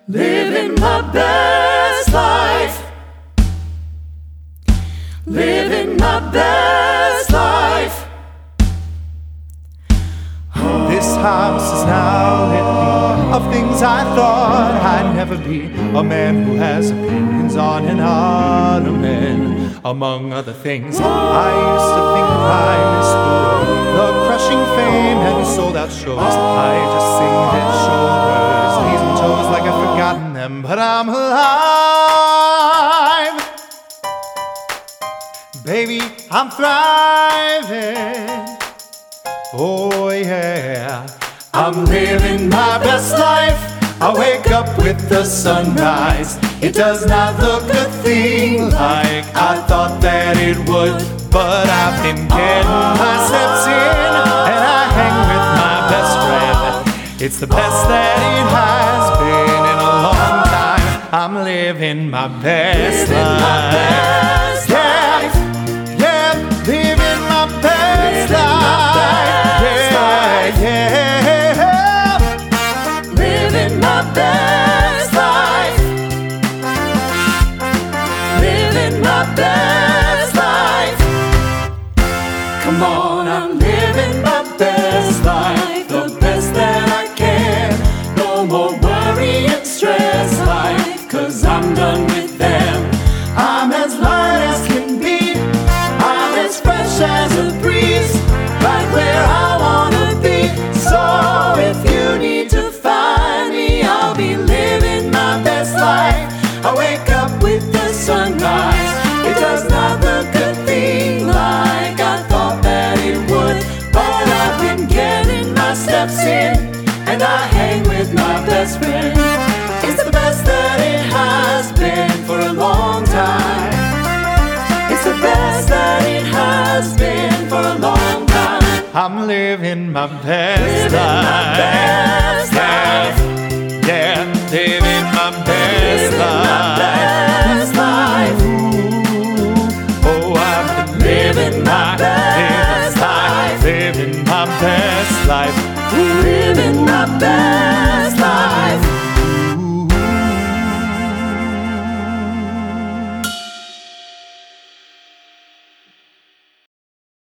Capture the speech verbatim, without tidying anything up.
Living my best life. Living my best life. This house is now lit me of things I thought I'd never be. A man who has opinions on an ottoman. Among other things, I used to think I missed the road, the crushing fame and sold out shows. I just sing head, shoulders, knees and toes like I've forgotten them, but I'm alive. Baby, I'm thriving. Oh yeah, I'm living my best life. I wake up with the sunrise. It does not look a thing like I thought that it would, but I've been getting my steps in, and I hang with my best friend. It's the best that it has been in a long time. I'm living my best Living life. my best life. Yeah, yeah, living my best Living my life. best life. Yeah, yeah. Living my best life. Living my best life. Come on, I'm living my best life. The best that I can. No more worry and stress life, 'cause I'm done with them. I'm as light as can be. I'm as fresh as a breeze, right where I wanna be. So if you need to find me, I'll be living my best life. I wake up with the sunrise. It does not look a thing like I thought that it would, but I've been getting my steps in, and I hang with my best friend. It's the best that it has been for a long time. It's the best that it has been for a long time. I'm living my best Living life. my best Yeah, life. yeah, living my best Living my life.